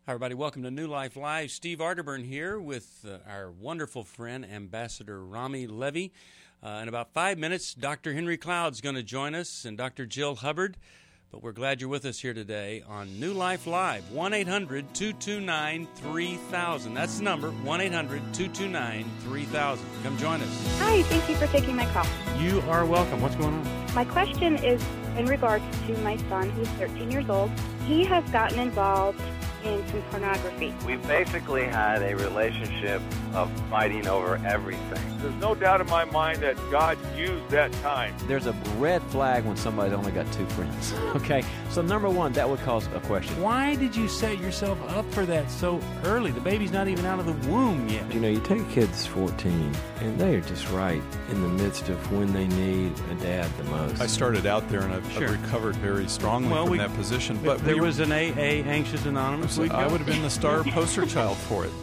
Hi, everybody. Welcome to New Life Live. Steve Arterburn here with our wonderful friend, Ambassador Rami Levy. In about 5 minutes, Dr. Henry Cloud's going to join us and Dr. Jill Hubbard. But we're glad you're with us here today on New Life Live. 1-800-229-3000. That's the number, 1-800-229-3000. Come join us. Hi, thank you for taking my call. You are welcome. What's going on? My question is in regards to my son, who's 13 years old. He has gotten involved in some pornography. We basically had a relationship of fighting over everything. There's no doubt in my mind that God used that time. There's a red flag when somebody's only got two friends. Okay, so number one, that would cause a question. Why did you set yourself up for that so early? The baby's not even out of the womb yet. You know, you take a kid that's 14, and they are just right in the midst of when they need a dad the most. I started out there, and I've recovered very strongly from that position. But there was an AA, Anxious Anonymous. I would have been the star poster child for it.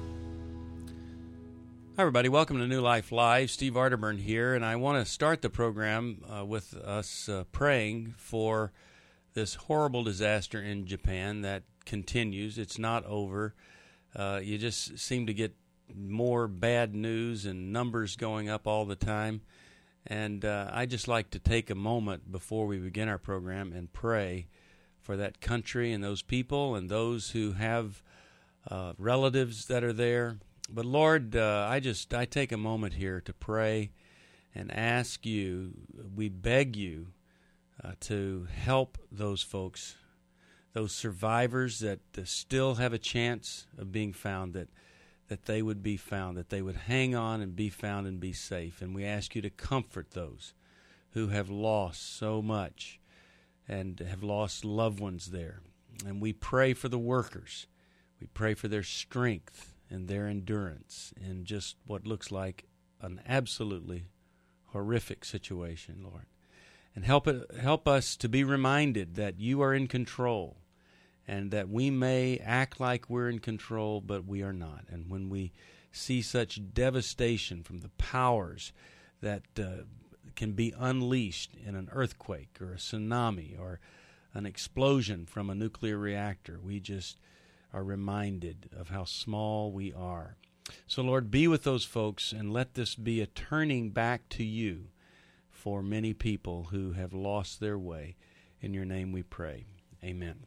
Hi, everybody. Welcome to New Life Live. Steve Arterburn here, and I want to start the program with us praying for this horrible disaster in Japan that continues. It's not over. You just seem to get more bad news and numbers going up all the time. And I'd just like to take a moment before we begin our program and pray for that country and those people and those who have relatives that are there. But Lord, I take a moment here to pray and ask you, we beg you to help those folks, those survivors that still have a chance of being found, that they would be found, that they would hang on and be found and be safe. And we ask you to comfort those who have lost so much and have lost loved ones there. And we pray for the workers. We pray for their strength and their endurance in just what looks like an absolutely horrific situation, Lord. And help us to be reminded that you are in control and that we may act like we're in control, but we are not. And when we see such devastation from the powers that can be unleashed in an earthquake or a tsunami or an explosion from a nuclear reactor, we just are reminded of how small we are. So, Lord, be with those folks and let this be a turning back to you for many people who have lost their way. In your name we pray. Amen.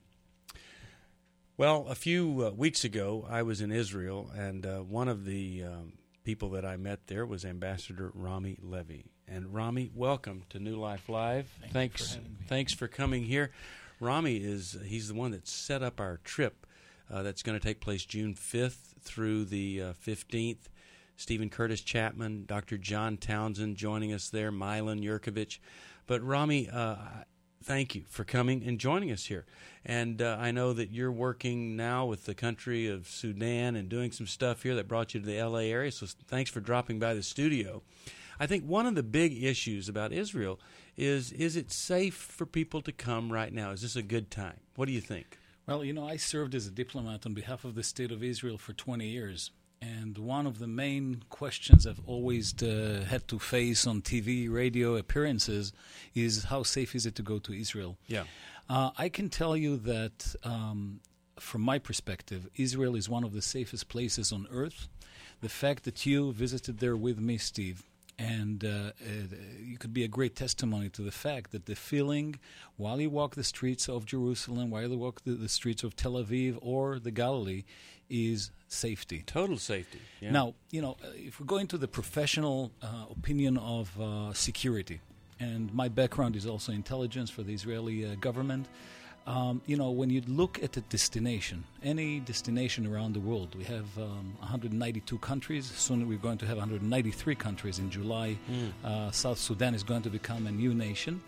Well, a few weeks ago, I was in Israel, and one of the people that I met there was Ambassador Rami Levy. And Rami, welcome to New Life Live. Thanks for coming here. Rami he's the one that set up our trip that's going to take place June 5th through the 15th. Stephen Curtis Chapman, Dr. John Townsend joining us there, Milan Yurkovich. But Rami, thank you for coming and joining us here. And I know that you're working now with the country of Sudan and doing some stuff here that brought you to the L.A. area, so thanks for dropping by the studio. I think one of the big issues about Israel is it safe for people to come right now? Is this a good time? What do you think? Well, you know, I served as a diplomat on behalf of the State of Israel for 20 years. And one of the main questions I've always had to face on TV, radio appearances is how safe is it to go to Israel? Yeah. I can tell you that from my perspective, Israel is one of the safest places on earth. The fact that you visited there with me, Steve, and you could be a great testimony to the fact that the feeling while you walk the streets of Jerusalem, while you walk the streets of Tel Aviv or the Galilee, is safety. Total safety. Yeah. Now, you know, if we go into the professional opinion of security, and my background is also intelligence for the Israeli government, you know, when you look at a destination, any destination around the world, we have 192 countries. Soon we're going to have 193 countries in July. South Sudan is going to become a new nation.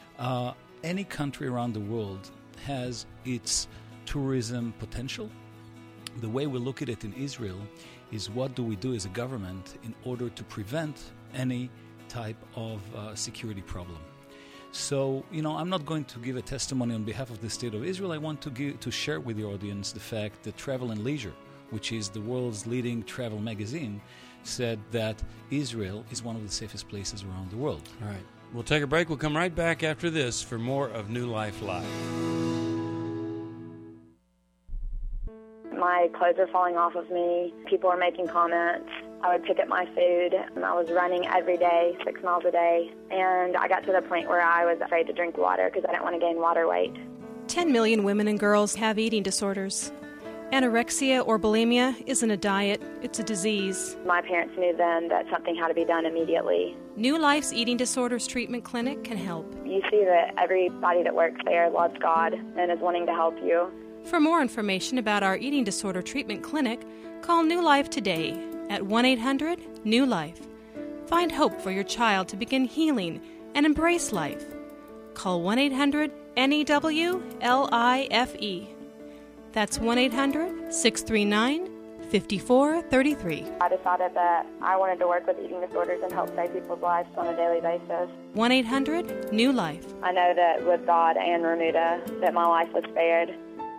Any country around the world has its tourism potential. The way we look at it in Israel is what do we do as a government in order to prevent any type of security problem. So, you know, I'm not going to give a testimony on behalf of the State of Israel. I want to share with the audience the fact that Travel and Leisure, which is the world's leading travel magazine, said that Israel is one of the safest places around the world. All right. We'll take a break. We'll come right back after this for more of New Life Live. My clothes were falling off of me. People were making comments. I would pick up my food. I was running every day, 6 miles a day. And I got to the point where I was afraid to drink water because I didn't want to gain water weight. 10 million women and girls have eating disorders. Anorexia or bulimia isn't a diet, it's a disease. My parents knew then that something had to be done immediately. New Life's Eating Disorders Treatment Clinic can help. You see that everybody that works there loves God and is wanting to help you. For more information about our Eating Disorder Treatment Clinic, call New Life today at 1-800-NEW-LIFE. Find hope for your child to begin healing and embrace life. Call 1-800-NEWLIFE. That's 1-800-639-5433. I decided that I wanted to work with eating disorders and help save people's lives on a daily basis. 1-800-NEW-LIFE. I know that with God and Remuda that my life was spared.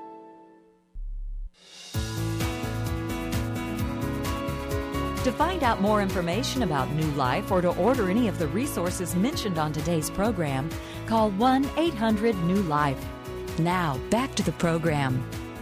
To find out more information about New Life or to order any of the resources mentioned on today's program, call 1-800-NEW-LIFE. Now, back to the program.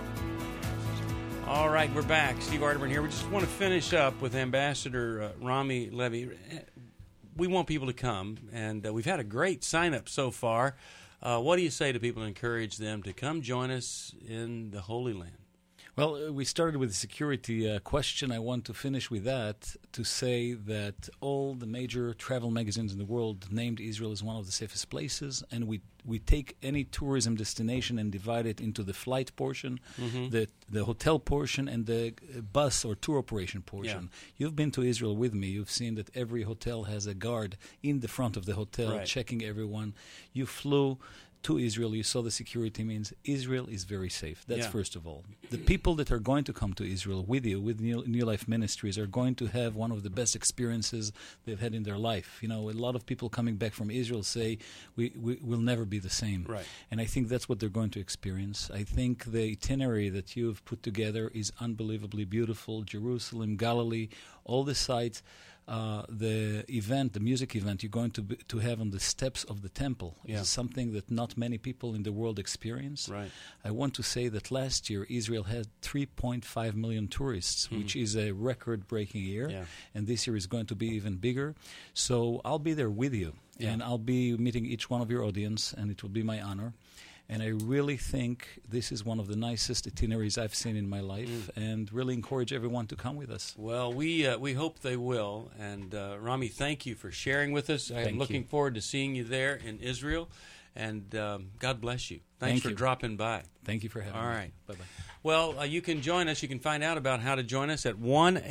All right, we're back. Steve Arterburn here. We just want to finish up with Ambassador Rami Levy. We want people to come, and we've had a great sign-up so far. What do you say to people to encourage them to come join us in the Holy Land? Well, we started with the security question. I want to finish with that to say that all the major travel magazines in the world named Israel as one of the safest places, and we take any tourism destination and divide it into the flight portion, the hotel portion, and the bus or tour operation portion. Yeah. You've been to Israel with me. You've seen that every hotel has a guard in the front of the hotel checking everyone. You flew to Israel, you saw the security means Israel is very safe. That's first of all. The people that are going to come to Israel with you, with New Life Ministries, are going to have one of the best experiences they've had in their life. You know, a lot of people coming back from Israel say, we will never be the same. Right. And I think that's what they're going to experience. I think the itinerary that you've put together is unbelievably beautiful. Jerusalem, Galilee, all the sites. The event, the music event you're going to have on the steps of the temple is something that not many people in the world experience. Right. I want to say that last year Israel had 3.5 million tourists, which is a record-breaking year, and this year is going to be even bigger. So I'll be there with you, and I'll be meeting each one of your audience, and it will be my honor. And I really think this is one of the nicest itineraries I've seen in my life, and really encourage everyone to come with us. Well, we hope they will. And Rami, thank you for sharing with us. I'm looking forward to seeing you there in Israel. And God bless you. Thanks for dropping by. Thank you for having me. All right. Bye-bye. Well, you can join us. You can find out about how to join us at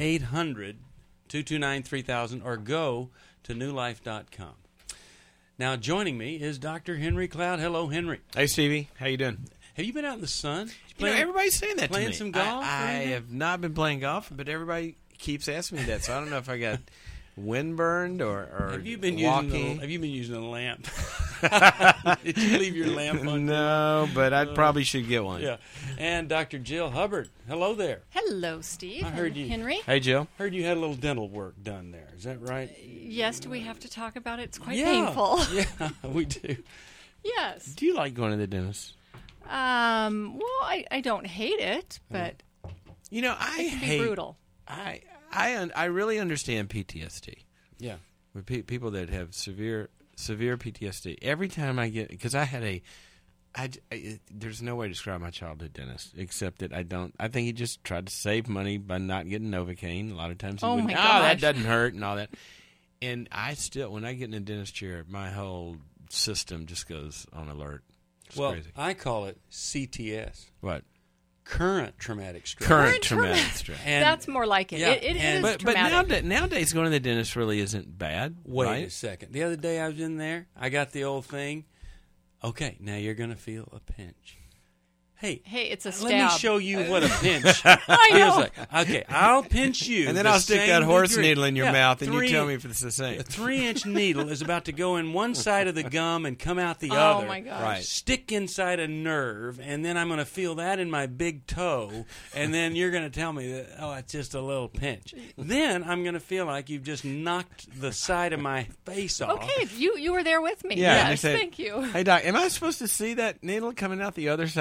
1-800-229-3000 or go to newlife.com. Now, joining me is Dr. Henry Cloud. Hello, Henry. Hey, Stevie. How you doing? Have you been out in the sun? Everybody's saying that to me. Playing some golf? I have not been playing golf, but everybody keeps asking me that, so I don't know if I got windburned or have you been walking. Have you been using a lamp? Did you leave your lamp on? No, but I probably should get one. Yeah. And Dr. Jill Hubbard. Hello there. Hello, Steve. I heard you. Henry. Hey, Jill. Heard you had a little dental work done there. Is that right? Yes. Do we have to talk about it? It's quite painful. Yeah, we do. Yes. Do you like going to the dentist? Well, I don't hate it, but it can be brutal. I really understand PTSD. Yeah, with people that have severe PTSD. Every time I get, because I had there's no way to describe my childhood dentist except that I think he just tried to save money by not getting Novocaine. A lot of times he wouldn't. That doesn't hurt and all that. And I still, when I get in a dentist chair, my whole system just goes on alert. It's crazy. I call it CTS. What? Current traumatic stress. Current traumatic stress. That's more like it. It is traumatic. But nowadays going to the dentist really isn't bad. Wait a second. The other day I was in there. I got the old thing. Okay, now you're going to feel a pinch. Hey, it's a stab. Let me show you what a pinch I know. feels like. Okay, I'll pinch you. And then I'll stick that horse needle in your mouth, and you tell me if it's the same. A 3-inch needle is about to go in one side of the gum and come out the other. Oh, my gosh. Right. Stick inside a nerve, and then I'm going to feel that in my big toe, and then you're going to tell me that, it's just a little pinch. Then I'm going to feel like you've just knocked the side of my face off. Okay, you were there with me. Yeah, yes, thank you. Hey, Doc, am I supposed to see that needle coming out the other side of my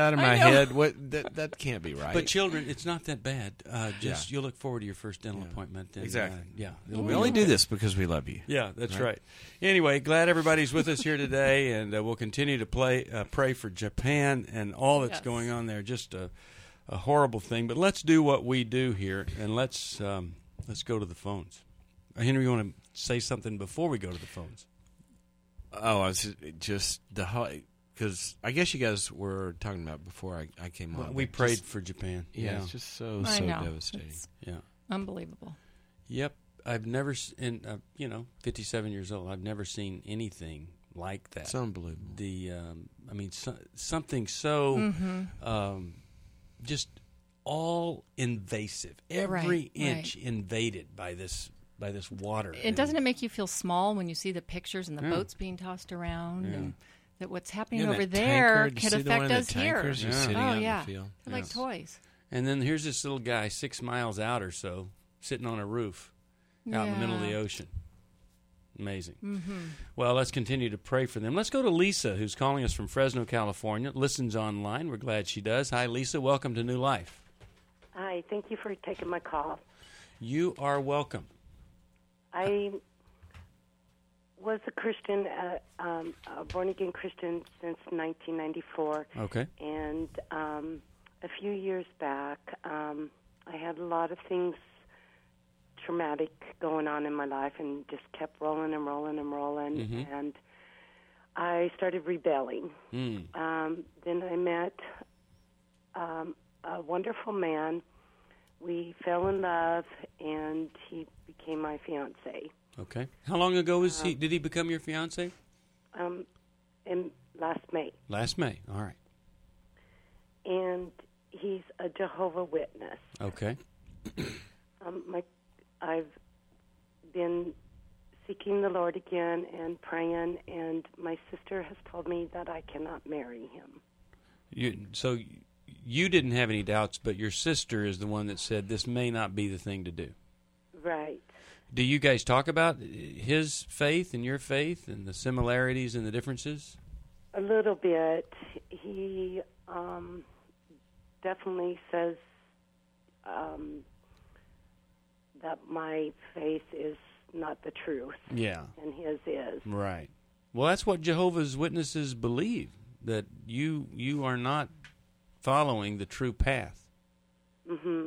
head. What that can't be right. But children, it's not that bad. You'll look forward to your first dental appointment. And, exactly. We only do this because we love you. Yeah, that's right. Anyway, glad everybody's with us here today, and we'll continue to pray for Japan and all that's going on there. Just a horrible thing. But let's do what we do here, and let's go to the phones. Henry, you want to say something before we go to the phones? Oh, I was just because I guess you guys were talking about before I came on. We prayed for Japan. Yeah, it's just so devastating. It's unbelievable. Yep, I've never 57 years old. I've never seen anything like that. It's unbelievable. Something so just all invasive. Every inch invaded by this water. Doesn't it make you feel small when you see the pictures and the boats being tossed around and that what's happening over there could affect us here? They're like toys. And then here's this little guy 6 miles out or so sitting on a roof out in the middle of the ocean. Amazing. Mm-hmm. Well, let's continue to pray for them. Let's go to Lisa, who's calling us from Fresno, California. Listens online. We're glad she does. Hi, Lisa. Welcome to New Life. Hi. Thank you for taking my call. You are welcome. I was a Christian, a born-again Christian since 1994. Okay. And a few years back, I had a lot of things traumatic going on in my life and just kept rolling and rolling and rolling. Mm-hmm. And I started rebelling. Then I met a wonderful man. We fell in love, and he became my fiancé. Okay. How long ago did he become your fiancé? In last May. Last May. All right. And he's a Jehovah's Witness. Okay. I've been seeking the Lord again and praying, and my sister has told me that I cannot marry him. So you didn't have any doubts, but your sister is the one that said this may not be the thing to do. Right. Do you guys talk about his faith and your faith and the similarities and the differences? A little bit. He definitely says that my faith is not the truth. Yeah. And his is. Right. Well, that's what Jehovah's Witnesses believe, that you are not following the true path. Mm-hmm.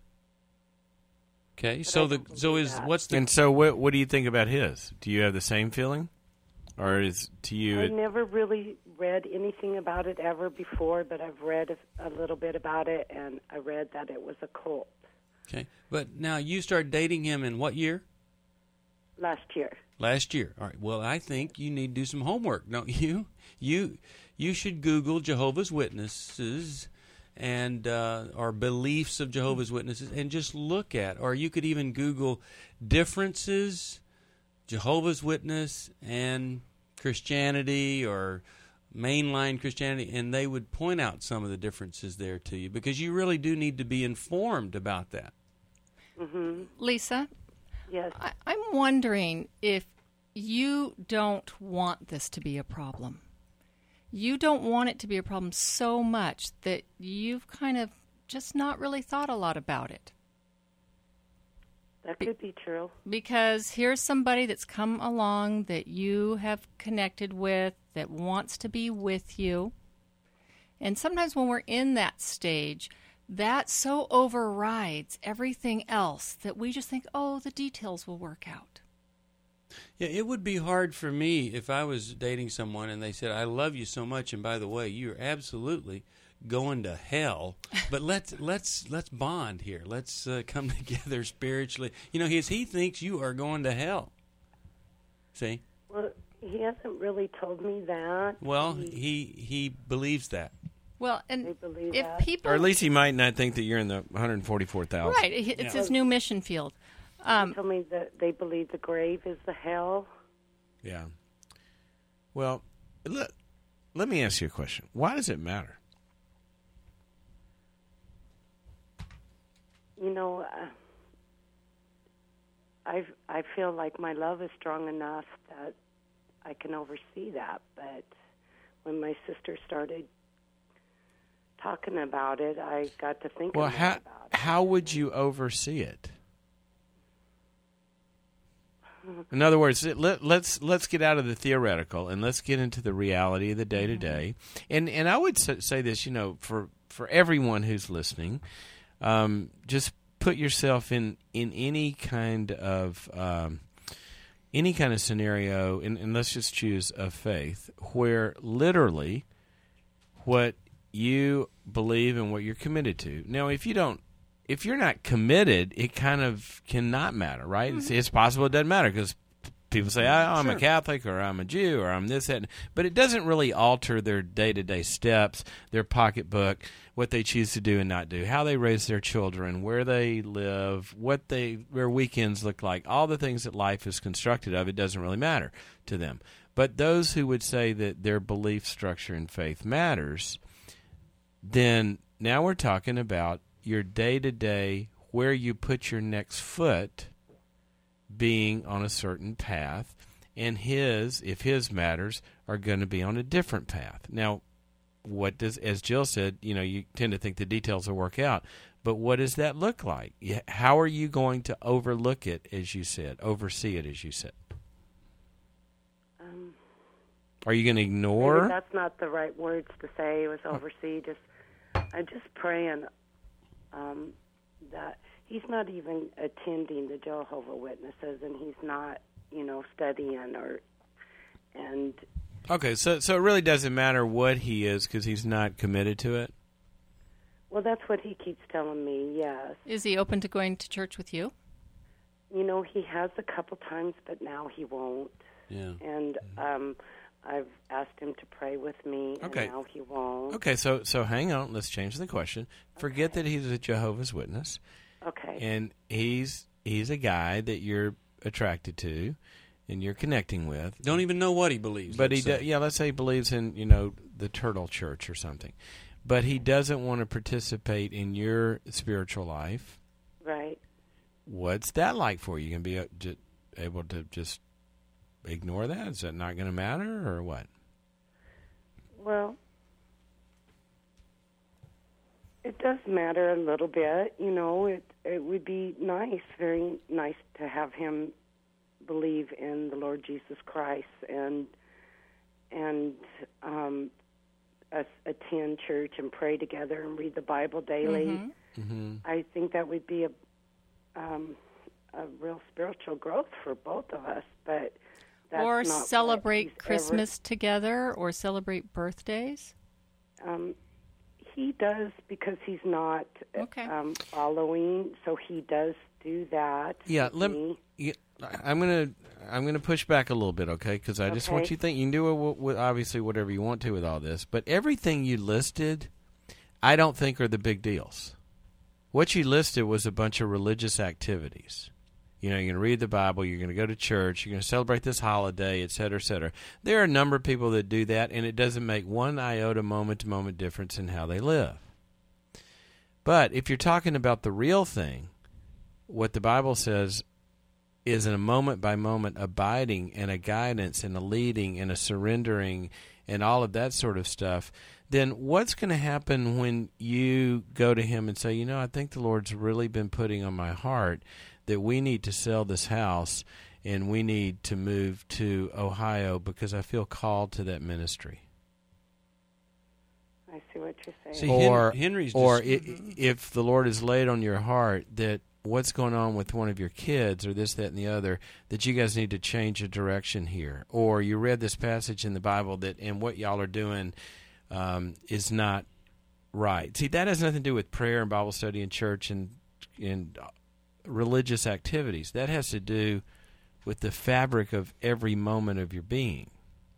Okay. And so what do you think about his? Do you have the same feeling? Or is to you I never really read anything about it ever before, but I've read a little bit about it, and I read that it was a cult. Okay. But now you started dating him in what year? Last year. Last year. All right. Well, I think you need to do some homework, don't you? You should Google Jehovah's Witnesses and or beliefs of Jehovah's Witnesses and just look at, or you could even Google differences, Jehovah's Witness and Christianity or mainline Christianity, and they would point out some of the differences there to you, because you really do need to be informed about that. Mm-hmm. Lisa? Yes? I'm wondering if you don't want this to be a problem. You don't want it to be a problem so much that you've kind of just not really thought a lot about it. That could be true. Because here's somebody that's come along that you have connected with, that wants to be with you. And sometimes when we're in that stage, that so overrides everything else that we just think, oh, the details will work out. Yeah, it would be hard for me if I was dating someone and they said, I love you so much, and by the way, you're absolutely going to hell, but let's bond here. Let's come together spiritually. He thinks you are going to hell. See? Well, he hasn't really told me that. Well, he believes that. Well, and if that. people, or at least he might not think that you're in the 144,000. Right, it's his new mission field. He told me that they believe the grave is the hell. Yeah. Well, let me ask you a question. Why does it matter? I feel like my love is strong enough that I can oversee that. But when my sister started talking about it, I got to thinking well, about it. How would you oversee it? In other words, let's get out of the theoretical and let's get into the reality of the day to day. And I would say this, for everyone who's listening, just put yourself in any kind of scenario, and let's just choose of faith, where literally what you believe and what you're committed to. Now, if you're not committed, it kind of cannot matter, right? Mm-hmm. It's possible it doesn't matter because people say, I'm a Catholic or I'm a Jew or I'm this, that. But it doesn't really alter their day-to-day steps, their pocketbook, what they choose to do and not do, how they raise their children, where they live, what their weekends look like, all the things that life is constructed of. It doesn't really matter to them. But those who would say that their belief structure and faith matters, then now we're talking about your day-to-day, where you put your next foot, being on a certain path, and if his matters, are going to be on a different path. Now, as Jill said, you tend to think the details will work out, but what does that look like? How are you going to overlook it, as you said, oversee it, as you said? Are you going to ignore? Maybe that's not the right words to say. It was oversee. I'm just praying that he's not even attending the Jehovah's Witnesses, and he's not, studying and. Okay, so it really doesn't matter what he is because he's not committed to it? Well, that's what he keeps telling me, yes. Is he open to going to church with you? He has a couple times, but now he won't. Yeah. And I've asked him to pray with me, and now he won't. Okay, so hang on. Let's change the question. Forget that he's a Jehovah's Witness. Okay. And he's a guy that you're attracted to and you're connecting with. Don't even know what he believes. But let's say he believes in, the Turtle Church or something. But he doesn't want to participate in your spiritual life. Right. What's that like for you? You can be able to just ignore that? Is that not going to matter, or what? Well, it does matter a little bit. It would be nice, very nice, to have him believe in the Lord Jesus Christ and us attend church and pray together and read the Bible daily. Mm-hmm. Mm-hmm. I think that would be a real spiritual growth for both of us, but that's or not celebrate Christmas together, or celebrate birthdays? He does, because he's not following, so he does do that. Yeah, I'm gonna push back a little bit, okay? Because I just want you to think. You can do obviously whatever you want to with all this, but everything you listed, I don't think are the big deals. What you listed was a bunch of religious activities. You're going to read the Bible, you're going to go to church, you're going to celebrate this holiday, et cetera, et cetera. There are a number of people that do that, and it doesn't make one iota moment-to-moment difference in how they live. But if you're talking about the real thing, what the Bible says is in a moment-by-moment abiding and a guidance and a leading and a surrendering and all of that sort of stuff, then what's going to happen when you go to him and say, I think the Lord's really been putting on my heart that we need to sell this house and we need to move to Ohio because I feel called to that ministry. I see what you're saying. See, Henry's if the Lord has laid on your heart that what's going on with one of your kids or this, that, and the other, that you guys need to change a direction here. Or you read this passage in the Bible and what y'all are doing is not right. See, that has nothing to do with prayer and Bible study and church and religious activities. That has to do with the fabric of every moment of your being.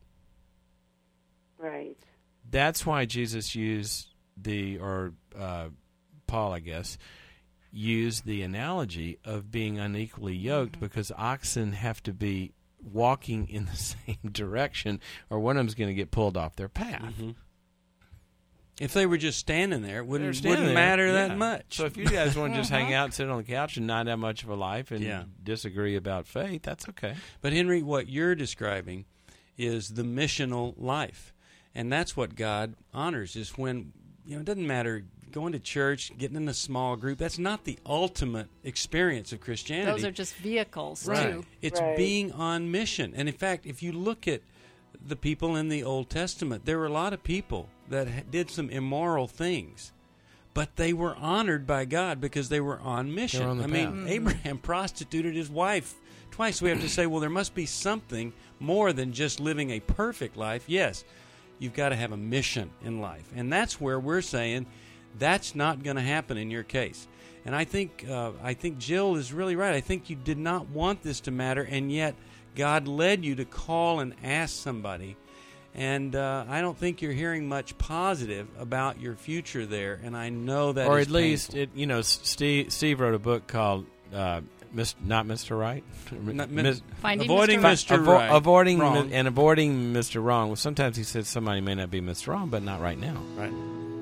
Right. That's why Jesus used Paul, I guess, used the analogy of being unequally yoked, because oxen have to be walking in the same direction or one of them's going to get pulled off their path. Mm-hmm. If they were just standing there, it wouldn't matter that much. So if you guys want to just hang out and sit on the couch and not have much of a life and disagree about faith, that's okay. But Henry, what you're describing is the missional life. And that's what God honors, is when it doesn't matter going to church, getting in a small group. That's not the ultimate experience of Christianity. Those are just vehicles, right. too. It's being on mission. And in fact, if you look at the people in the Old Testament, there were a lot of people that did some immoral things, but they were honored by God because they were on mission. They were on the path. Abraham prostituted his wife twice. We have to say, well, there must be something more than just living a perfect life. Yes, you've got to have a mission in life. And that's where we're saying that's not going to happen in your case. And I think Jill is really right. I think you did not want this to matter, and yet God led you to call and ask somebody. And I don't think you're hearing much positive about your future there, and I know that. Or is at least, painful. Steve wrote a book called Not Mr. Right, Avoiding Mr. Right, avoiding wrong. And avoiding Mr. Wrong. Well, sometimes he said somebody may not be Mr. Wrong, but not right now. Right.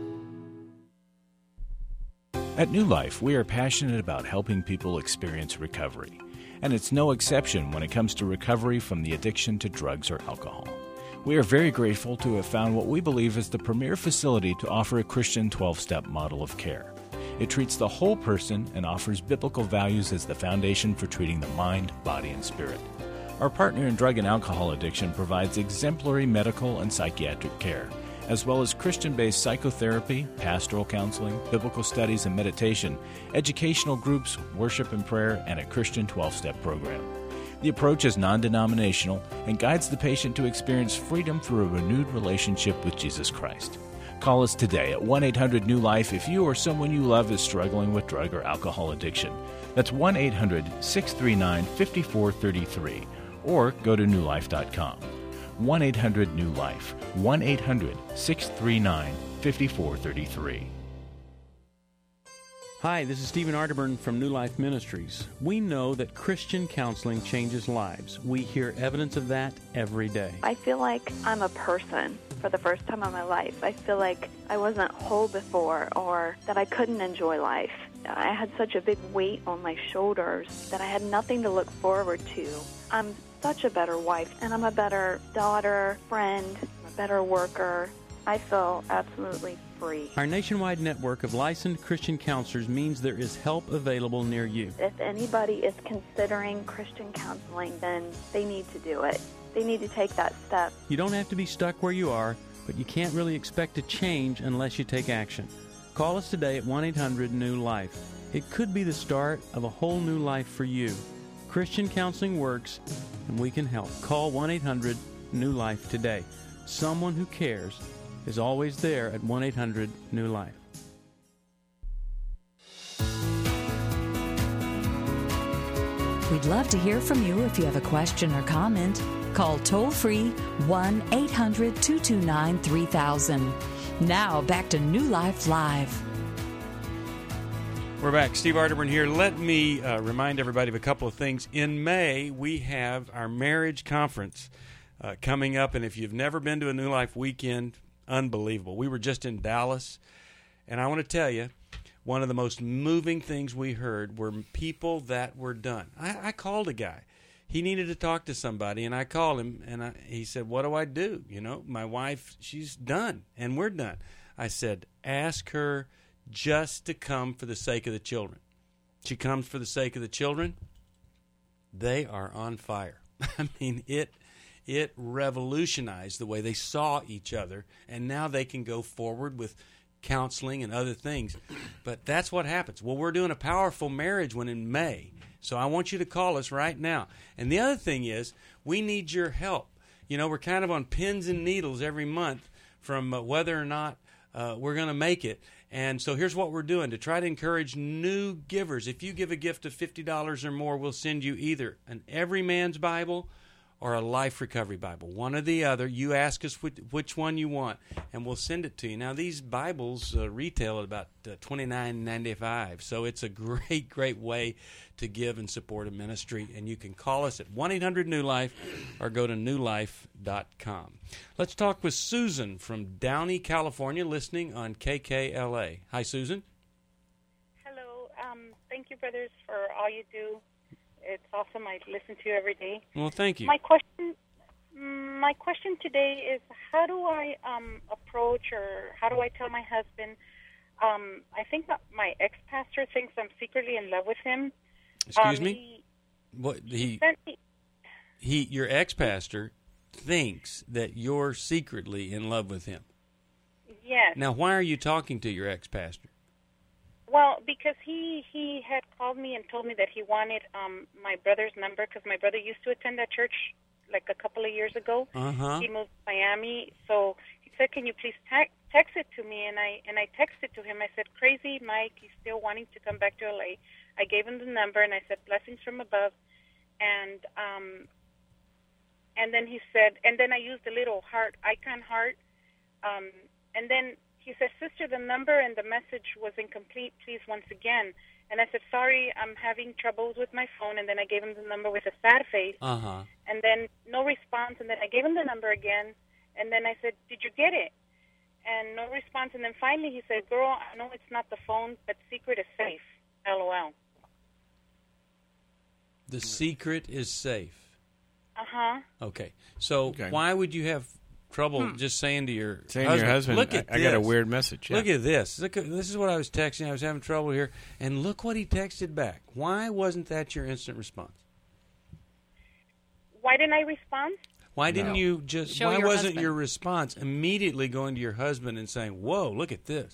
At New Life, we are passionate about helping people experience recovery, and it's no exception when it comes to recovery from the addiction to drugs or alcohol. We are very grateful to have found what we believe is the premier facility to offer a Christian 12-step model of care. It treats the whole person and offers biblical values as the foundation for treating the mind, body, and spirit. Our partner in drug and alcohol addiction provides exemplary medical and psychiatric care, as well as Christian-based psychotherapy, pastoral counseling, biblical studies and meditation, educational groups, worship and prayer, and a Christian 12-step program. The approach is non-denominational and guides the patient to experience freedom through a renewed relationship with Jesus Christ. Call us today at 1-800-NEW-LIFE if you or someone you love is struggling with drug or alcohol addiction. That's 1-800-639-5433, or go to newlife.com. 1-800-NEW-LIFE, 1-800-639-5433. Hi, this is Stephen Arterburn from New Life Ministries. We know that Christian counseling changes lives. We hear evidence of that every day. I feel like I'm a person for the first time in my life. I feel like I wasn't whole before, or that I couldn't enjoy life. I had such a big weight on my shoulders that I had nothing to look forward to. I'm such a better wife, and I'm a better daughter, friend, a better worker. I feel absolutely free. Our nationwide network of licensed Christian counselors means there is help available near you. If anybody is considering Christian counseling, then they need to do it. They need to take that step. You don't have to be stuck where you are, but you can't really expect to change unless you take action. Call us today at 1-800-NEW-LIFE. It could be the start of a whole new life for you. Christian counseling works, and we can help. Call 1-800-NEW-LIFE today. Someone who cares is always there at 1-800-NEW-LIFE. We'd love to hear from you if you have a question or comment. Call toll-free 1-800-229-3000. Now, back to New Life Live. We're back. Steve Arterburn here. Let me remind everybody of a couple of things. In May, we have our marriage conference coming up, and if you've never been to a New Life weekend, unbelievable. We were just in Dallas, and I want to tell you, one of the most moving things we heard were people that were done. I called a guy. He needed to talk to somebody, and I called him, and he said, what do I do? You know, my wife, she's done, and we're done. I said, ask her just to come for the sake of the children. She comes for the sake of the children. They are on fire. I mean, it revolutionized the way they saw each other, and now they can go forward with counseling and other things. But that's what happens. Well, we're doing a powerful marriage one in May, so I want you to call us right now. And the other thing is, we need your help. You know, we're kind of on pins and needles every month from whether or not we're going to make it. And so here's what we're doing to try to encourage new givers. If you give a gift of $50 or more, we'll send you either an Every Man's Bible or a Life Recovery Bible, one or the other. You ask us which one you want, and we'll send it to you. Now, these Bibles retail at about $29.95, so it's a great, great way to give and support a ministry. And you can call us at 1-800-NEW-LIFE or go to newlife.com. Let's talk with Susan from Downey, California, listening on KKLA. Hi, Susan. Hello. Thank you, brothers, for all you do. It's awesome. I listen to you every day. Well, thank you. My question My question today is, how do I approach, or how do I tell my husband? I think that my ex-pastor thinks I'm secretly in love with him. Excuse me? Your ex-pastor thinks that you're secretly in love with him. Yes. Now, why are you talking to your ex-pastor? Well, because he had called me and told me that he wanted my brother's number, because my brother used to attend that church like a couple of years ago. Uh-huh. He moved to Miami, so he said, "Can you please text it to me?" And I texted to him. I said, "Crazy Mike, he's still wanting to come back to LA." I gave him the number, and I said, "Blessings from above," and then he said, and then I used a little icon heart, and then he said, "Sister, the number and the message was incomplete. Please, once again." And I said, "Sorry, I'm having troubles with my phone." And then I gave him the number with a sad face. Uh-huh. And then no response. And then I gave him the number again. And then I said, "Did you get it?" And no response. And then finally he said, "Girl, I know it's not the phone, but secret is safe. LOL." The secret is safe. Uh-huh. Okay. So why would you have trouble just saying to your husband, look at I got a weird message. Yeah. Look at this. This is what I was texting. I was having trouble here. And look what he texted back. Why wasn't that your instant response? Why didn't I respond? Why didn't you just... Show why your wasn't husband. your response immediately going to your husband and saying, "Whoa, look at this"?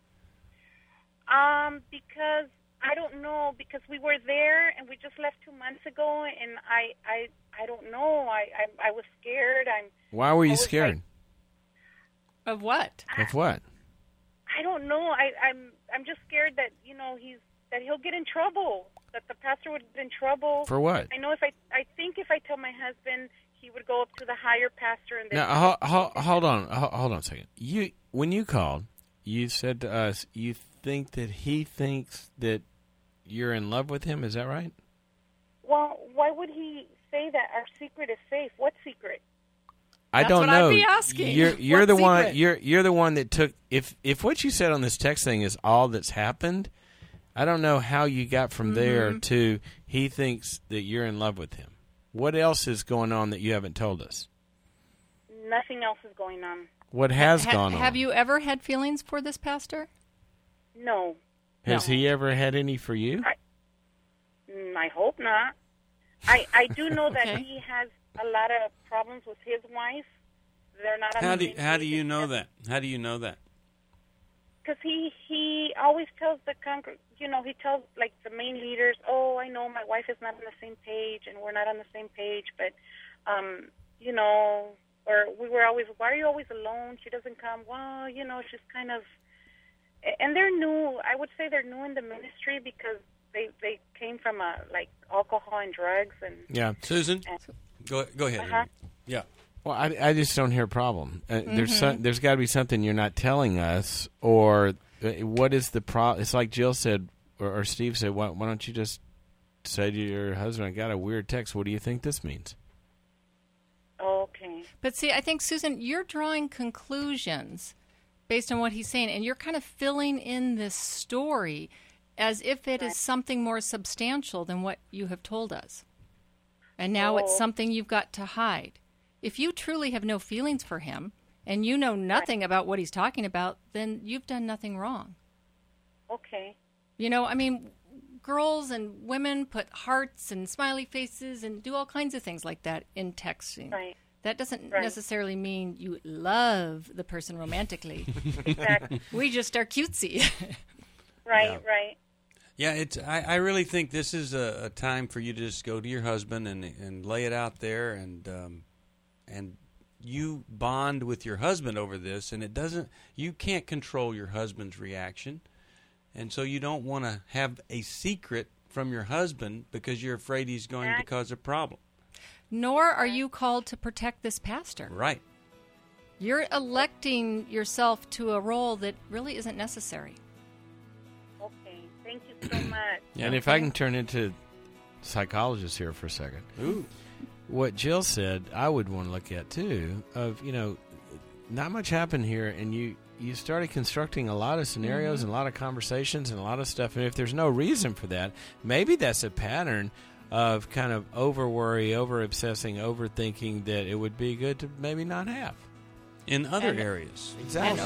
Because I don't know, because we were there and we just left 2 months ago, and I don't know. I was scared. Why were you scared? Of what? Of what? I don't know. I'm just scared that that he'll get in trouble. That the pastor would get in trouble. For what? I know I think if I tell my husband, he would go up to the higher pastor and then. Now hold on a second. When you called, you said to us you think that he thinks that you're in love with him. Is that right? Well, why would he say that our secret is safe? What secret? I don't know. I'd be asking. You're What the one. secret? You're the one that took. If what you said on this text thing is all that's happened, I don't know how you got from there to he thinks that you're in love with him. What else is going on that you haven't told us? Nothing else is going on. What has gone on? Have you ever had feelings for this pastor? No. Has he ever had any for you? I hope not. I do know that Okay. he has a lot of problems with his wife. They're not on the same How do page. you know that? How do you know that? Because he always tells the he tells like the main leaders, "Oh, I know my wife is not on the same page, and we're not on the same page, but or we were always, why are you always alone? She doesn't come. Well, she's kind of." And they're new. I would say they're new in the ministry because they came from like alcohol and drugs and. Yeah, Susan, go ahead. Uh-huh. Yeah. Well, I just don't hear a problem. There's got to be something you're not telling us, or what is the problem? It's like Jill said, or Steve said, why don't you just say to your husband, "I got a weird text. What do you think this means?" Okay. But see, I think, Susan, you're drawing conclusions based on what he's saying, and you're kind of filling in this story as if it is something more substantial than what you have told us. And now it's something you've got to hide. If you truly have no feelings for him and you know nothing about what he's talking about, then you've done nothing wrong. Okay. Girls and women put hearts and smiley faces and do all kinds of things like that in texting. Right. That doesn't necessarily mean you love the person romantically. Exactly. We just are cutesy. Right. Yeah, I really think this is a time for you to just go to your husband and lay it out there, and you bond with your husband over this, and you can't control your husband's reaction, and so you don't want to have a secret from your husband because you're afraid he's going to cause a problem. Nor are you called to protect this pastor. Right. You're electing yourself to a role that really isn't necessary. Okay. Thank you so much. And if I can turn into psychologist here for a second. Ooh. What Jill said, I would want to look at too, of, not much happened here, and you started constructing a lot of scenarios and a lot of conversations and a lot of stuff, and if there's no reason for that, maybe that's a pattern of kind of over-worry, over-obsessing, overthinking that it would be good to maybe not have. In other areas. Exactly.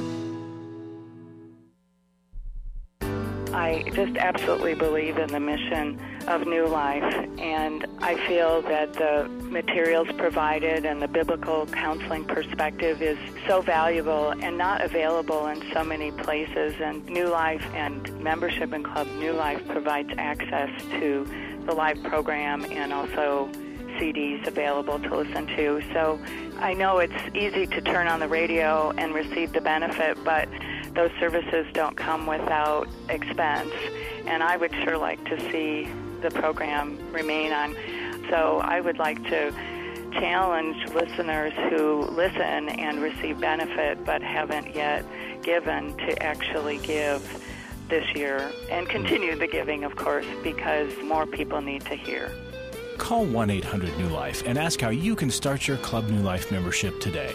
I just absolutely believe in the mission of New Life, and I feel that the materials provided and the biblical counseling perspective is so valuable and not available in so many places. And New Life and membership in Club New Life provides access to the live program and also CDs available to listen to. So I know it's easy to turn on the radio and receive the benefit, but those services don't come without expense, and I would sure like to see the program remain on. So I would like to challenge listeners who listen and receive benefit but haven't yet given to actually give this year and continue the giving, of course, because more people need to hear. Call 1-800-NEW-LIFE and ask how you can start your Club New Life membership today.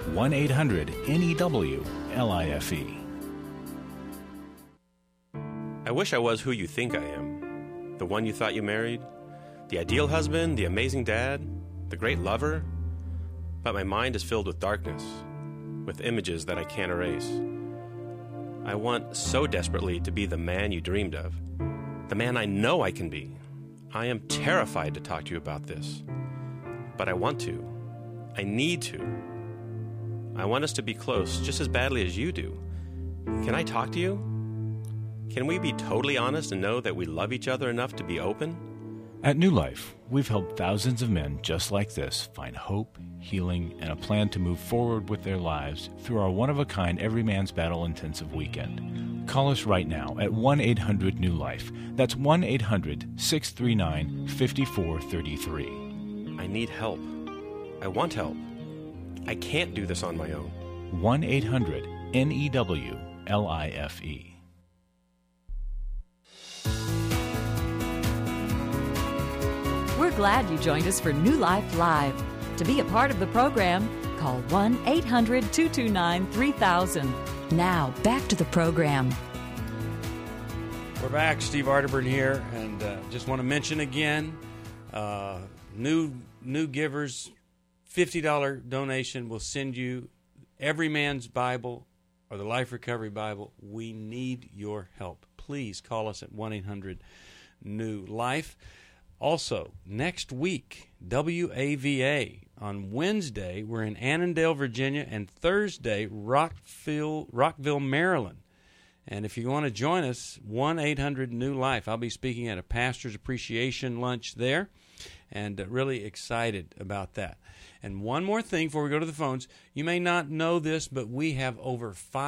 1-800-NEW-LIFE. I wish I was who you think I am. The one you thought you married. The ideal husband, the amazing dad, the great lover. But my mind is filled with darkness, with images that I can't erase. I want so desperately to be the man you dreamed of. The man I know I can be. I am terrified to talk to you about this. But I want to. I need to. I want us to be close just as badly as you do. Can I talk to you? Can we be totally honest and know that we love each other enough to be open? At New Life, we've helped thousands of men just like this find hope, healing, and a plan to move forward with their lives through our one-of-a-kind Every Man's Battle intensive weekend. Call us right now at 1-800-NEW-LIFE. That's 1-800-639-5433. I need help. I want help. I can't do this on my own. 1-800-NEW-LIFE. We're glad you joined us for New Life Live. To be a part of the program, call 1-800-229-3000. Now, back to the program. We're back. Steve Arterburn here, and just want to mention again, new givers, $50 donation will send you Every Man's Bible or the Life Recovery Bible. We need your help. Please call us at 1-800-NEW-LIFE. Also, next week, WAVA. On Wednesday, we're in Annandale, Virginia, and Thursday, Rockville, Maryland. And if you want to join us, 1-800-NEW-LIFE. I'll be speaking at a pastor's appreciation lunch there, and really excited about that. And one more thing before we go to the phones. You may not know this, but we have over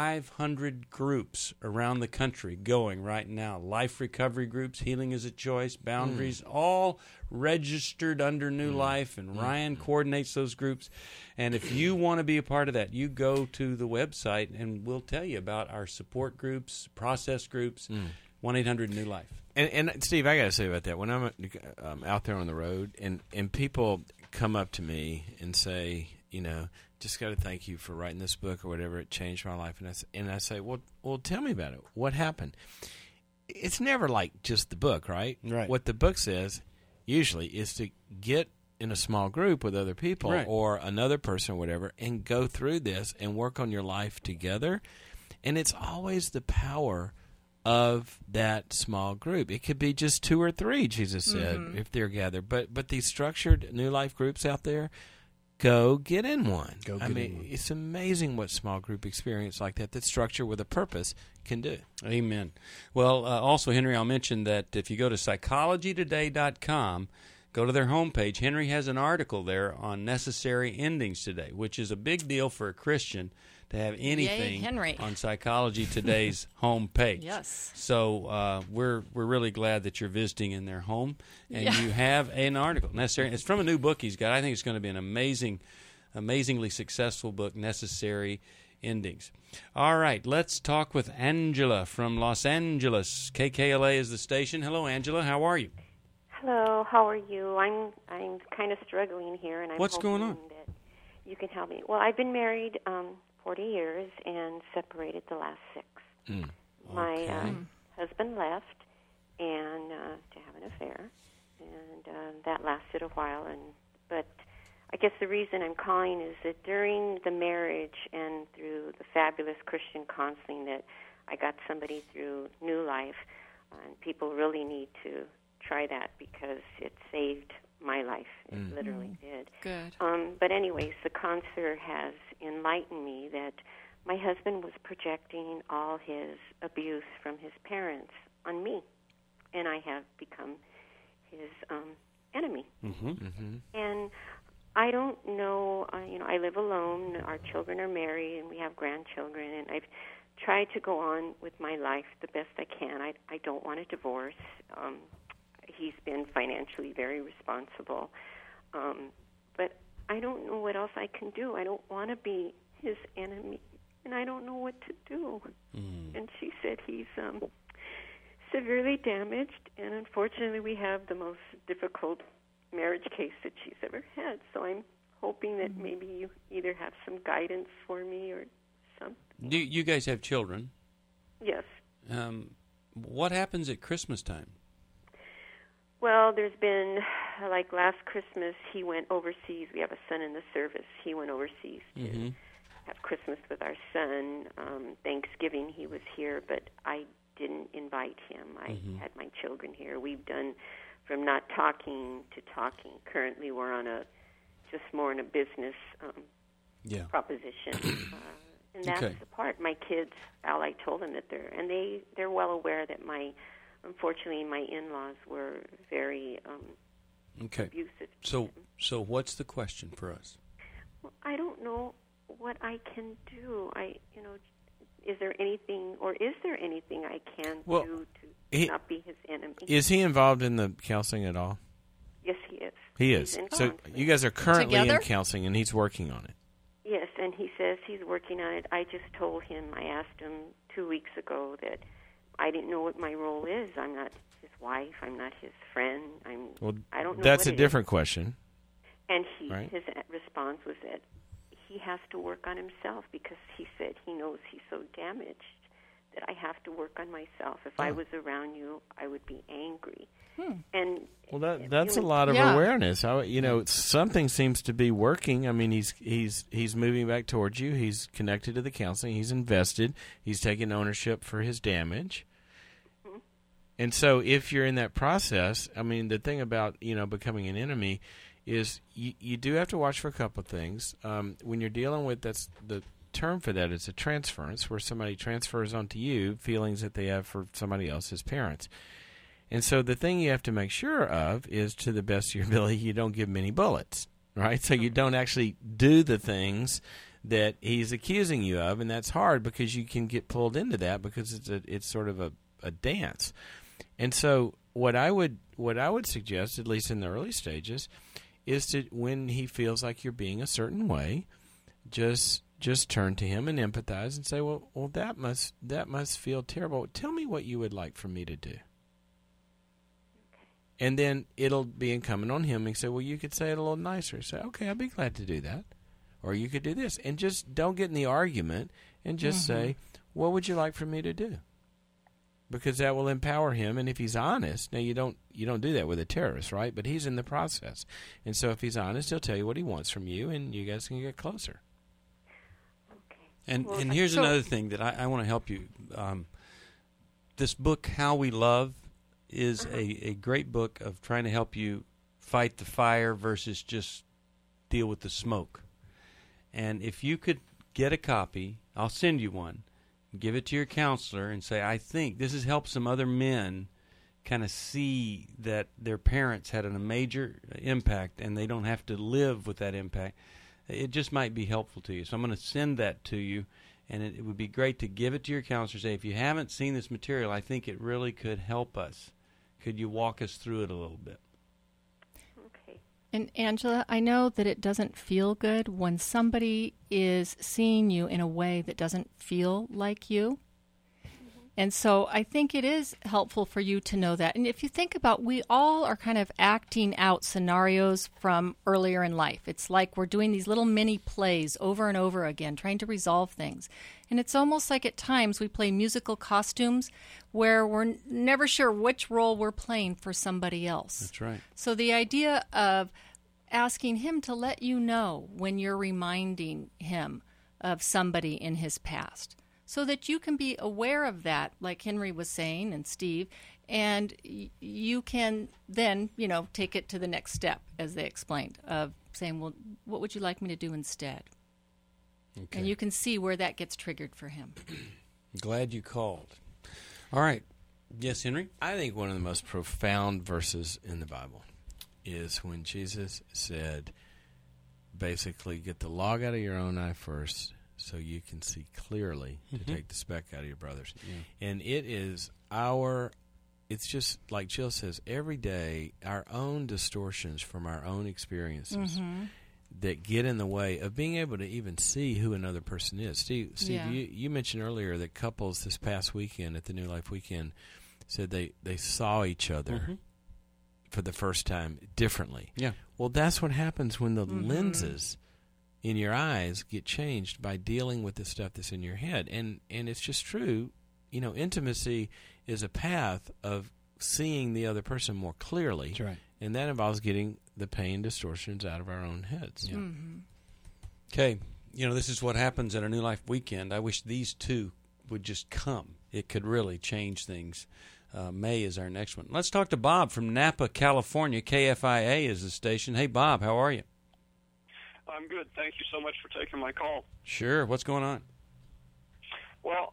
500 groups around the country going right now. Life recovery groups, Healing is a Choice, Boundaries, all registered under New Life, and Ryan coordinates those groups. And if you want to be a part of that, you go to the website, and we'll tell you about our support groups, process groups, 1-800-NEW-LIFE. And Steve, I got to say about that. When I'm out there on the road, and people come up to me and say, just got to thank you for writing this book or whatever, it changed my life. And I say, well, tell me about it. What happened? It's never like just the book, right? Right. What the book says usually is to get in a small group with other people or another person or whatever and go through this and work on your life together. And it's always the power of that small group. It could be just 2 or 3, Jesus said, if they're gathered. But these structured New Life groups out there, go get in one. It's amazing what small group experience like that's structured with a purpose can do. Amen. Well, also, Henry, I'll mention that if you go to psychologytoday.com, go to their homepage, Henry has an article there on necessary endings today, which is a big deal for a Christian to have anything on Psychology Today's homepage. Yes. So we're really glad that you're visiting in their home, and you have an article. Necessary. It's from a new book he's got. I think it's going to be an amazingly successful book, Necessary Endings. All right, let's talk with Angela from Los Angeles. KKLA is the station. Hello, Angela. How are you? Hello. How are you? I'm kind of struggling here, and I'm What's going on? That you can help me. Well, I've been married 40 years and separated the last 6. My husband left and to have an affair, and that lasted a while. But I guess the reason I'm calling is that during the marriage and through the fabulous Christian counseling that I got somebody through New Life, and people really need to try that because it saved my life. It literally did. Good. But anyways, the counselor has enlightened me that my husband was projecting all his abuse from his parents on me, and I have become his enemy. And I don't know, I live alone. Our children are married, and we have grandchildren, and I've tried to go on with my life the best I can. I don't want a divorce. He's been financially very responsible. But I don't know what else I can do. I don't want to be his enemy, and I don't know what to do. And she said he's severely damaged, and unfortunately we have the most difficult marriage case that she's ever had. So I'm hoping that maybe you either have some guidance for me or something. Do you guys have children? Yes. What happens at Christmas time? Well, there's been, like last Christmas, he went overseas. We have a son in the service. He went overseas to have Christmas with our son. Thanksgiving, he was here, but I didn't invite him. I had my children here. We've done from not talking to talking. Currently, we're on just more in a business proposition. And that's the part. My kids, Al, I told them that they're well aware that unfortunately, my in-laws were very abusive. So what's the question for us? Well, I don't know what I can do. Is there anything I can do to not be his enemy? Is he involved in the counseling at all? Yes, he is. He is. So you guys are currently in counseling, and he's working on it. Yes, and he says he's working on it. I just told him, I asked him 2 weeks ago that I didn't know what my role is. I'm not his wife. I'm not his friend. I don't know. That's what a different question. And his response was that he has to work on himself because he said he knows he's so damaged that I have to work on myself. If I was around you, I would be angry. And that's a lot of awareness. Something seems to be working. I mean, he's moving back towards you. He's connected to the counseling. He's invested. He's taking ownership for his damage. And so, if you're in that process, I mean, the thing about becoming an enemy is you do have to watch for a couple of things. When you're dealing with that's the term for that is a transference, where somebody transfers onto you feelings that they have for somebody else's parents. And so the thing you have to make sure of is, to the best of your ability, you don't give him any bullets, right? So you don't actually do the things that he's accusing you of, and that's hard because you can get pulled into that because it's sort of a dance. And so what I would suggest, at least in the early stages, is to, when he feels like you're being a certain way, just turn to him and empathize and say, well, that must feel terrible. Tell me what you would like for me to do. And then it'll be incumbent on him and say, well, you could say it a little nicer. Say, okay, I'd be glad to do that. Or you could do this. And just don't get in the argument and just say, what would you like for me to do? Because that will empower him. And if he's honest, now you don't do that with a terrorist, right? But he's in the process. And so if he's honest, he'll tell you what he wants from you, and you guys can get closer. And here's another thing that I want to help you. This book, How We Love, is a great book of trying to help you fight the fire versus just deal with the smoke. And if you could get a copy, I'll send you one, give it to your counselor and say, I think this has helped some other men kind of see that their parents had a major impact and they don't have to live with that impact. It just might be helpful to you. So I'm going to send that to you, and it would be great to give it to your counselor. Say, if you haven't seen this material, I think it really could help us. Could you walk us through it a little bit? Okay. And Angela, I know that it doesn't feel good when somebody is seeing you in a way that doesn't feel like you. And so I think it is helpful for you to know that. And if you think about, we all are kind of acting out scenarios from earlier in life. It's like we're doing these little mini plays over and over again, trying to resolve things. And it's almost like at times we play musical costumes where we're never sure which role we're playing for somebody else. That's right. So the idea of asking him to let you know when you're reminding him of somebody in his past, so that you can be aware of that, like Henry was saying and Steve, and you can then, take it to the next step, as they explained, of saying, well, what would you like me to do instead? Okay. And you can see where that gets triggered for him. Glad you called. All right. Yes, Henry? I think one of the most profound verses in the Bible is when Jesus said, basically, get the log out of your own eye first, so you can see clearly to take the speck out of your brother's. Yeah. And it's just like Jill says, every day, our own distortions from our own experiences that get in the way of being able to even see who another person is. Steve, you mentioned earlier that couples this past weekend at the New Life Weekend said they saw each other for the first time differently. Yeah. Well, that's what happens when the lenses in your eyes get changed by dealing with the stuff that's in your head. And it's just true. Intimacy is a path of seeing the other person more clearly. That's right. And that involves getting the pain distortions out of our own heads. Yeah. Okay. This is what happens at a New Life Weekend. I wish these two would just come. It could really change things. May is our next one. Let's talk to Bob from Napa, California. KFIA is the station. Hey, Bob, how are you? I'm good. Thank you so much for taking my call. Sure. What's going on? Well,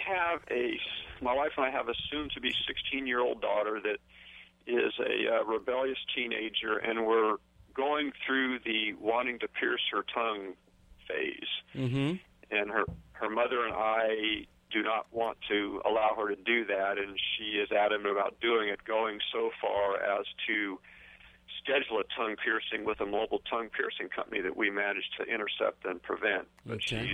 my wife and I have a soon-to-be 16-year-old daughter that is a rebellious teenager, and we're going through the wanting to pierce her tongue phase. And her mother and I do not want to allow her to do that, and she is adamant about doing it, going so far as to schedule a tongue piercing with a mobile tongue piercing company that we managed to intercept and prevent. But she's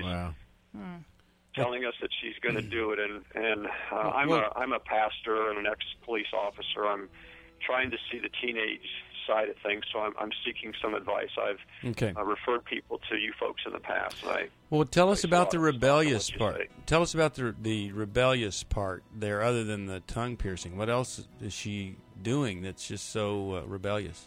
telling us that she's going to do it, and I'm a pastor and an ex-police officer. I'm trying to see the teenage side of things, so I'm seeking some advice. I've referred people to you folks in the past. Tell us about the rebellious part. Tell us about the rebellious part there, other than the tongue piercing. What else is she doing that's just so rebellious?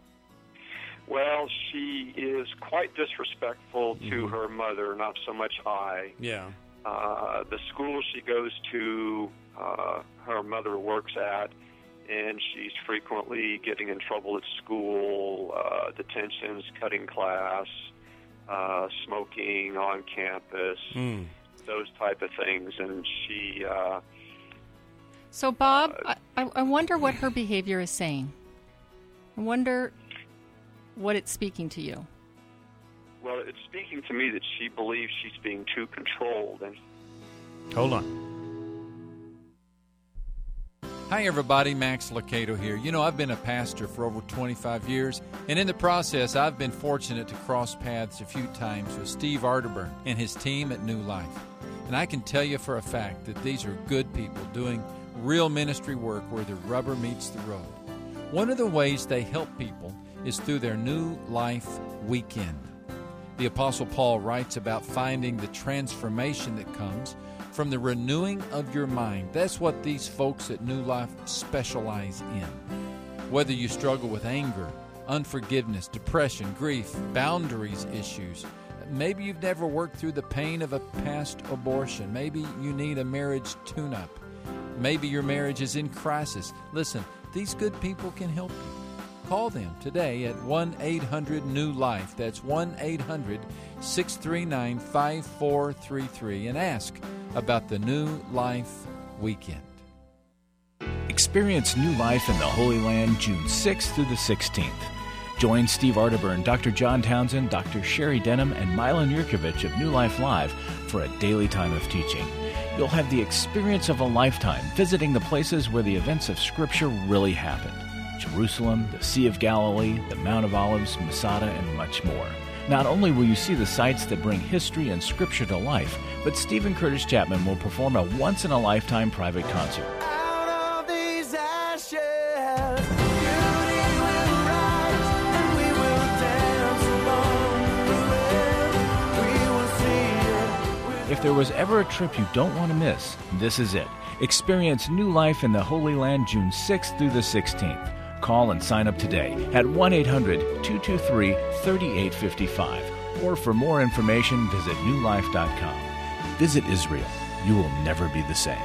Well, she is quite disrespectful to her mother, not so much I. Yeah. The school she goes to, her mother works at, and she's frequently getting in trouble at school, detentions, cutting class, smoking on campus, those type of things. And she... So, Bob, I wonder what her behavior is saying. I wonder what it's speaking to you. Well, it's speaking to me that she believes she's being too controlled. And hold on. Hi, everybody. Max Locato here. I've been a pastor for over 25 years, and in the process, I've been fortunate to cross paths a few times with Steve Arterburn and his team at New Life. And I can tell you for a fact that these are good people doing real ministry work where the rubber meets the road. One of the ways they help people is through their New Life Weekend. The Apostle Paul writes about finding the transformation that comes from the renewing of your mind. That's what these folks at New Life specialize in. Whether you struggle with anger, unforgiveness, depression, grief, boundaries issues, maybe you've never worked through the pain of a past abortion, maybe you need a marriage tune-up, maybe your marriage is in crisis. Listen, these good people can help you. Call them today at 1-800-NEW-LIFE. That's 1-800-639-5433 and ask about the New Life Weekend. Experience New Life in the Holy Land June 6th through the 16th. Join Steve Arterburn, Dr. John Townsend, Dr. Sherry Denham, and Milan Yurkovich of New Life Live for a daily time of teaching. You'll have the experience of a lifetime visiting the places where the events of Scripture really happened. Jerusalem, the Sea of Galilee, the Mount of Olives, Masada, and much more. Not only will you see the sights that bring history and scripture to life, but Stephen Curtis Chapman will perform a once-in-a-lifetime private concert. If there was ever a trip you don't want to miss, this is it. Experience New Life in the Holy Land June 6th through the 16th. Call and sign up today at 1-800-223-3855. Or for more information, visit newlife.com. Visit Israel. You will never be the same.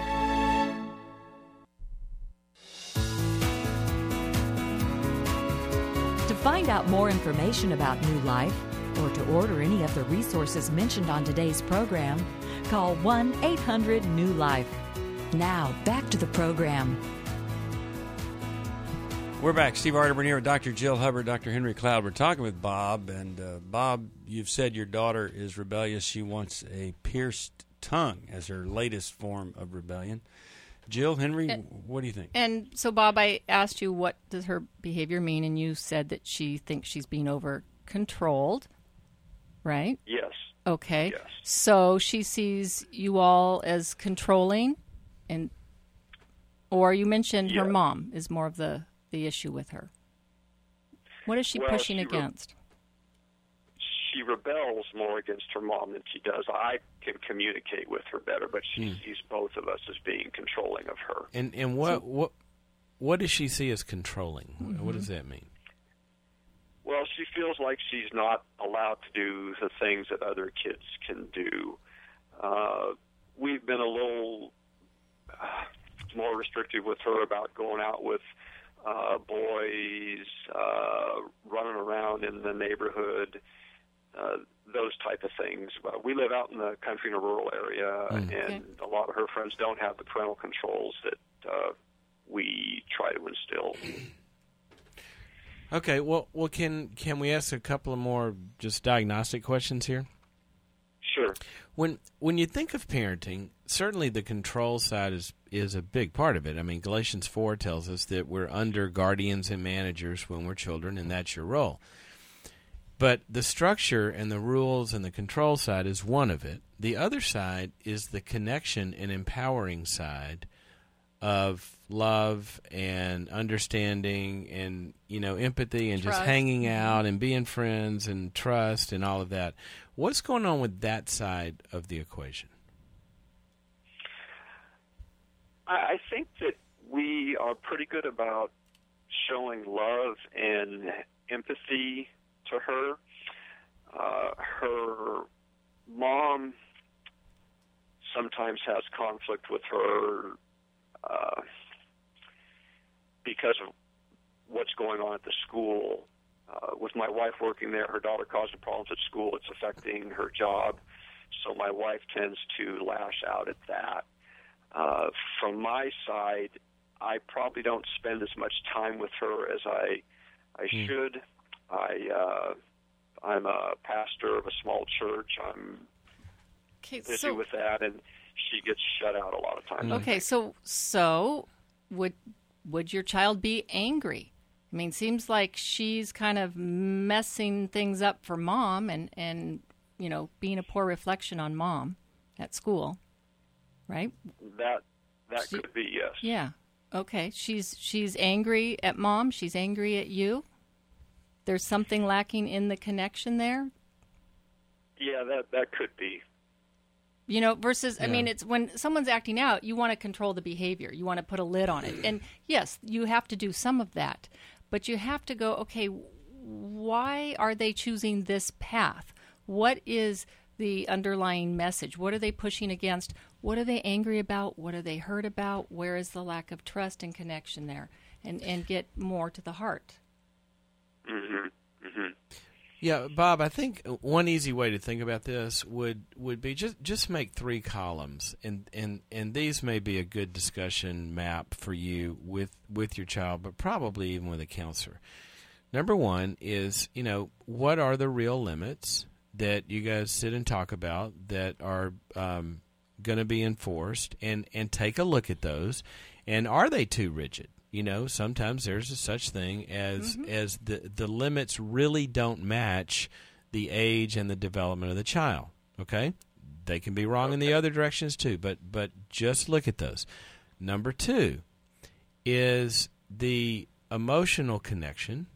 To find out more information about New Life, or to order any of the resources mentioned on today's program, call 1-800-NEW-LIFE. Now, back to the program. We're back. Steve Arterburn here with Dr. Jill Hubbard, Dr. Henry Cloud. We're talking with Bob. And Bob, you've said your daughter is rebellious. She wants a pierced tongue as her latest form of rebellion. Jill, Henry, what do you think? And so, Bob, I asked you what does her behavior mean, and you said that she thinks she's being over-controlled. Right? Yes. Okay. Yes. So she sees you all as controlling, or you mentioned her mom is more of the issue with her. What is she pushing against? She rebels more against her mom than she does. I can communicate with her better, but she sees both of us as being controlling of her. And what does she see as controlling? Mm-hmm. What does that mean? Well, she feels like she's not allowed to do the things that other kids can do. We've been a little more restrictive with her about going out with boys, running around in the neighborhood, those type of things. We live out in the country in a rural area, and a lot of her friends don't have the parental controls that we try to instill. Okay, well, can we ask a couple of more just diagnostic questions here? Sure. When you think of parenting, certainly the control side is a big part of it. I mean, Galatians 4 tells us that we're under guardians and managers when we're children, and that's your role. But the structure and the rules and the control side is one of it. The other side is the connection and empowering side of love and understanding and, empathy and trust. Just hanging out and being friends and trust and all of that. What's going on with that side of the equation? I think that we are pretty good about showing love and empathy to her. Her mom sometimes has conflict with her because of what's going on at the school. With my wife working there, her daughter causing problems at school. It's affecting her job. So my wife tends to lash out at that. From my side, I probably don't spend as much time with her as I should. I'm a pastor of a small church. I'm busy with that, and she gets shut out a lot of times. Okay, so would your child be angry? I mean, seems like she's kind of messing things up for mom and being a poor reflection on mom at school, right? That could be, yes. Yeah. Okay. She's angry at mom. She's angry at you. There's something lacking in the connection there. Yeah, that could be. Versus, I mean, it's when someone's acting out, you want to control the behavior. You want to put a lid on it. And yes, you have to do some of that. But you have to go, okay, why are they choosing this path? What is the underlying message? What are they pushing against? What are they angry about? What are they hurt about? Where is the lack of trust and connection there? And get more to the heart. Mm-hmm. Mm-hmm. Yeah, Bob, I think one easy way to think about this would be just make 3 columns, and these may be a good discussion map for you with your child, but probably even with a counselor. Number 1 is, what are the real limits that you guys sit and talk about that are going to be enforced, and take a look at those, and are they too rigid? Sometimes there's a such thing as the limits really don't match the age and the development of the child. Okay? They can be wrong in the other directions too, but just look at those. Number 2 is the emotional connection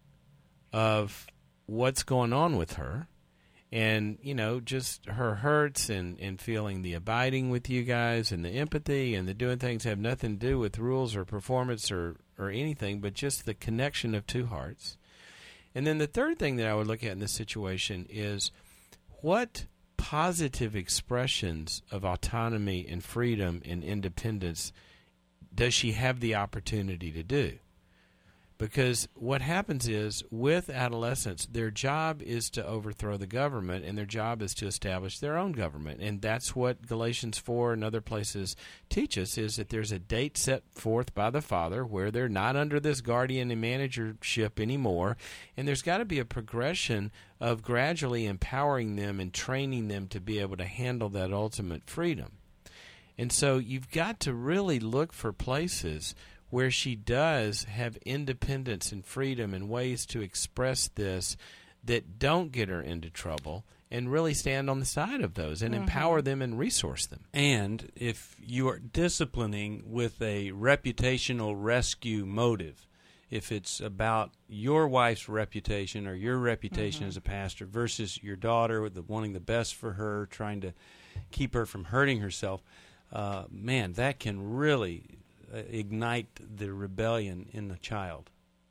of what's going on with her, and, just her hurts and feeling the abiding with you guys and the empathy and the doing things have nothing to do with rules or performance or anything, but just the connection of two hearts. And then the third thing that I would look at in this situation is what positive expressions of autonomy and freedom and independence does she have the opportunity to do? Because what happens is, with adolescents, their job is to overthrow the government, and their job is to establish their own government. And that's what Galatians 4 and other places teach us, is that there's a date set forth by the Father where they're not under this guardian and managership anymore, and there's got to be a progression of gradually empowering them and training them to be able to handle that ultimate freedom. And so you've got to really look for places where she does have independence and freedom and ways to express this that don't get her into trouble, and really stand on the side of those and empower them and resource them. And if you are disciplining with a reputational rescue motive, if it's about your wife's reputation or your reputation as a pastor versus your daughter wanting the best for her, trying to keep her from hurting herself, man, that can really ignite the rebellion in the child.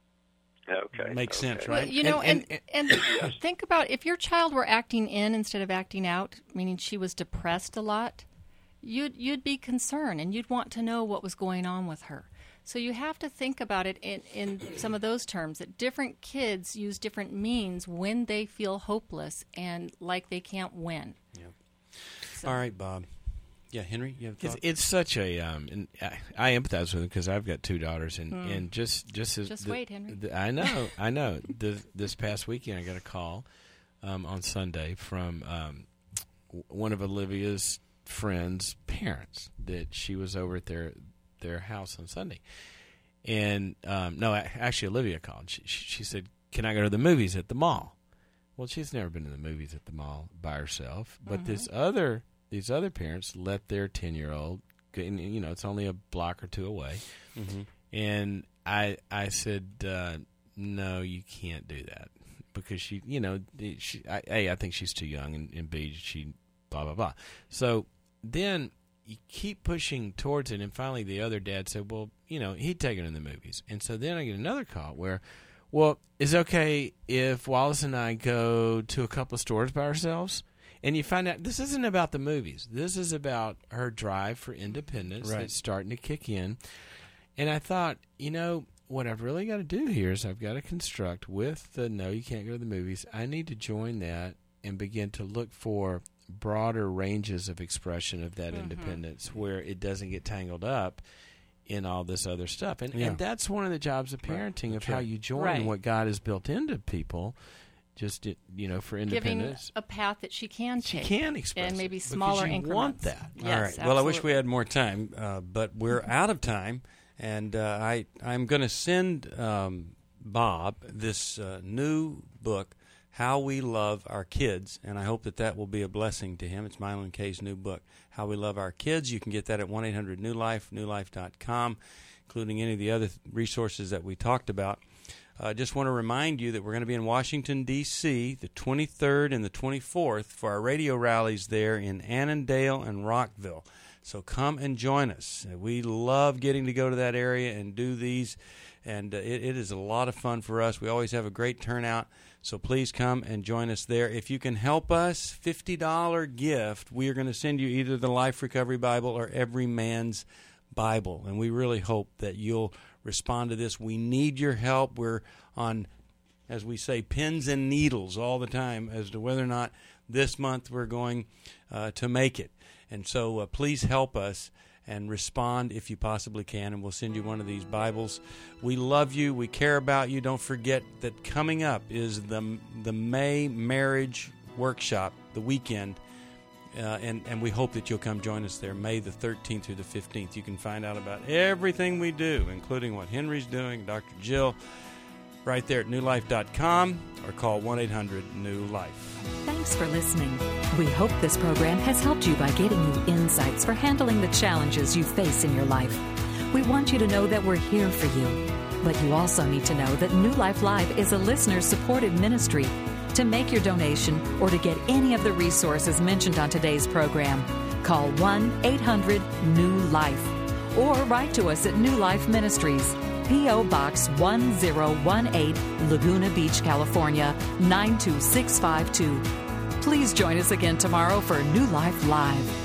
Okay. Makes sense, right? Well, and think about if your child were acting in instead of acting out, meaning she was depressed a lot, you'd be concerned and you'd want to know what was going on with her. So you have to think about it in some of those terms, that different kids use different means when they feel hopeless and like they can't win. Yeah. So. All right, Bob. Yeah, Henry, you have thoughts? It's such a and I empathize with him because I've got two daughters, and just wait, Henry. I know. This past weekend, I got a call on Sunday from one of Olivia's friends' parents that she was over at their house on Sunday, and actually Olivia called. She said, "Can I go to the movies at the mall?" Well, she's never been to the movies at the mall by herself, but these other parents let their 10-year-old, it's only a block or two away. And I said, no, you can't do that because I think she's too young, and B, she blah, blah, blah. So then you keep pushing towards it, and finally the other dad said, well, he'd take her to the movies. And so then I get another call where, well, is it okay if Wallace and I go to a couple of stores by ourselves? And you find out this isn't about the movies. This is about her drive for independence that's starting to kick in. And I thought, what I've really got to do here is I've got to construct with the no, you can't go to the movies. I need to join that and begin to look for broader ranges of expression of that independence where it doesn't get tangled up in all this other stuff. And that's one of the jobs of parenting, of how you join what God has built into people. Just for independence, giving a path that she can take, she can express, and maybe smaller increments. You want that. Yes, all right. Absolutely. Well, I wish we had more time, but we're out of time, and I'm going to send Bob this new book, How We Love Our Kids, and I hope that will be a blessing to him. It's Milo and Kay's new book, How We Love Our Kids. You can get that at 1-800-NEW-LIFE, newlife.com, including any of the other resources that we talked about. I just want to remind you that we're going to be in Washington, D.C., the 23rd and the 24th for our radio rallies there in Annandale and Rockville. So come and join us. We love getting to go to that area and do these, and it is a lot of fun for us. We always have a great turnout, so please come and join us there. If you can help us, $50 gift, we are going to send you either the Life Recovery Bible or Every Man's Bible, and we really hope that you'll respond to this. We need your help. We're on, as we say, pins and needles all the time as to whether or not this month we're going to make it. And so please help us and respond if you possibly can, and we'll send you one of these Bibles. We love you. We care about you. Don't forget that coming up is the May Marriage Workshop, the weekend. And we hope that you'll come join us there May the 13th through the 15th. You can find out about everything we do, including what Henry's doing, Dr. Jill, right there at newlife.com or call 1-800-NEW-LIFE. Thanks for listening. We hope this program has helped you by getting you insights for handling the challenges you face in your life. We want you to know that we're here for you. But you also need to know that New Life Live is a listener-supported ministry. To make your donation or to get any of the resources mentioned on today's program, call 1-800-NEW-LIFE or write to us at New Life Ministries, P.O. Box 1018, Laguna Beach, California, 92652. Please join us again tomorrow for New Life Live.